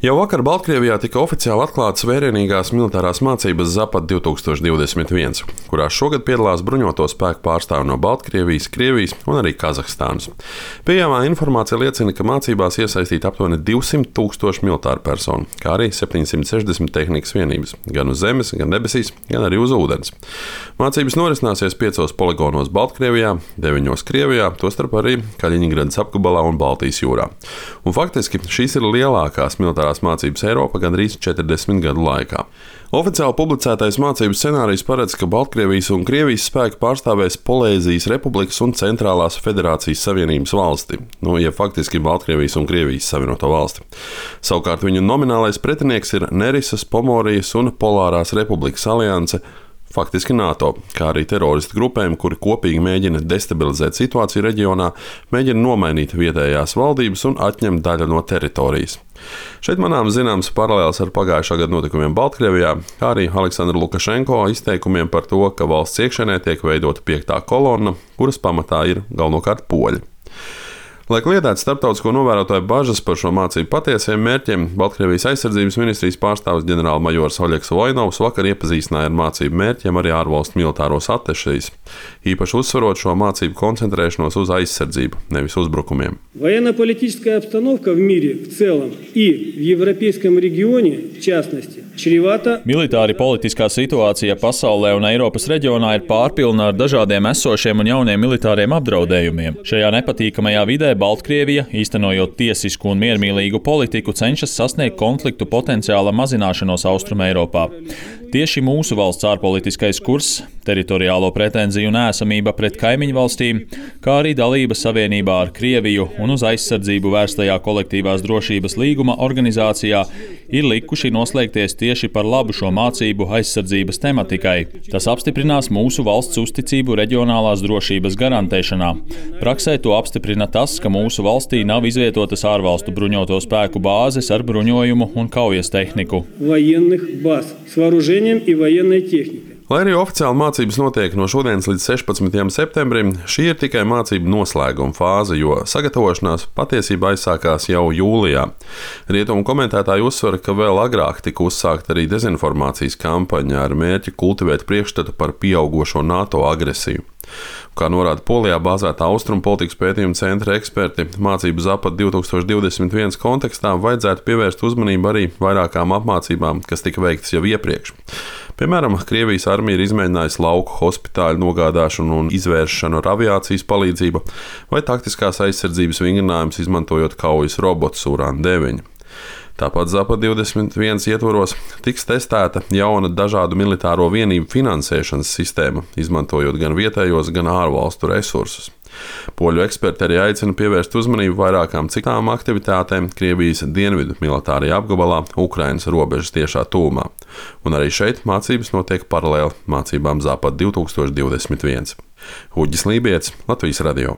Jau vakar Baltkrievijā tika oficiāli atklātas vērienīgās militārās mācības Zapad 2021, kurās šogad piedalās bruņoto spēku pārstāvji no Baltkrievijas, Krievijas un arī Kazahstānas. Pieejamā informācija liecina, ka mācībās iesaistīti aptuveni 200 000 militāru personu, kā arī 760 tehnikas vienības, gan uz zemes, gan debesīs, gan arī uz ūdens. Mācības norisināsies 5 poligonos Baltkrievijā, 9 Krievijā, tostarp arī Kaļiņgradas apgabalā un Baltijas jūrā. Un faktiski šīs ir lielākās militārās mācības Eiropā gandrīz 40 gadu laikā. Oficiāli publicētais mācību scenārijs paredz, ka Baltkrievijas un Krievijas spēki pārstāvēs Polēzijas Republikas un Centrālās Federācijas Savienības valsti, jeb faktiski Baltkrievijas un Krievijas savienoto valsti. Savukārt viņu nominālais pretinieks ir Nerisas, Pomorijas un Polārās Republikas alianse, faktiski NATO, kā arī teroristu grupējumi, kuri kopīgi mēģina destabilizēt situāciju reģionā, mēģina nomainīt vietējās valdības un atņemt daļu no teritorijas. Šeit manām zināms paralēls ar pagājušā gada notikumiem Baltkrievijā, kā arī Aleksandra Lukašenko izteikumiem par to, ka valsts iekšienē tiek veidota 5. kolonna, kuras pamatā ir galvenokārt poļi. Lai kliedētu starptautisko novērotāju bažas par šo mācību patiesiem mērķiem, Baltkrievijas aizsardzības ministrijas pārstāvis ģenerālmajors Oļegs Vojnovs vakar iepazīstināja ar mācību mērķiem arī ārvalstu militāros atešejus, īpaši uzsverot šo mācību koncentrēšanos uz aizsardzību, nevis uzbrukumiem. Военно-политическая обстановка в мире в целом и в европейском регионе, в частности, чревата. Militāri politiskā situācija pasaulē un Eiropas reģionā ir pārpilna ar dažādiem esošiem un jauniem militāriem apdraudējumiem. Šajā nepatīkamajā vidē Baltkrievija, īstenojot tiesisku un miermīlīgu politiku, cenšas sasniegt konfliktu potenciāla mazināšanos Austruma Eiropā. Tieši mūsu valsts ārpolitiskais kurs, teritoriālo pretenziju nēsamība pret kaimiņu valstīm, kā arī dalība savienībā ar Krieviju un uz aizsardzību vērstajā kolektīvās drošības līguma organizācijā ir likuši noslēgties tieši par labu šo mācību aizsardzības tematikai. Tas apstiprinās mūsu valsts uzticību reģionālās drošības garantēšanā. Praksē to apstiprina tas, ka mūsu valstī nav izvietotas ārvalstu bruņoto spēku bāzes ar bruņojumu un kaujas tehniku. Lai arī oficiāli mācības notiek no šodienas līdz 16. septembrim, šī ir tikai mācību noslēguma fāze, jo sagatavošanās patiesībā aizsākās jau jūlijā. Rietumu komentētāji uzsver, ka vēl agrāk tika uzsākta arī dezinformācijas kampaņa ar mērķi kultivēt priekšstatu par pieaugošo NATO agresiju. Kā norāda Polijā bāzētā Austrumu politikas pētījuma centra eksperti, mācību Zapad 2021 kontekstā vajadzētu pievērst uzmanību arī vairākām apmācībām, kas tika veiktas jau iepriekš. Piemēram, Krievijas armija ir izmēģinājusi lauku hospitāļu nogādāšanu un izvēršanu ar aviācijas palīdzību vai taktiskās aizsardzības vingrinājumus izmantojot kaujas robotus Uran-9. Tāpat Zapad 21 ietvaros tiks testēta jauna dažādu militāro vienību finansēšanas sistēma, izmantojot gan vietējos, gan ārvalstu resursus. Poļu eksperti arī aicina pievērst uzmanību vairākām citām aktivitātēm Krievijas dienvidu militārajā apgabalā, Ukrainas robežas tiešā tūmā. Un arī šeit mācības notiek paralēli mācībām Zapad 2021. Uģis Lībietis, Latvijas radio.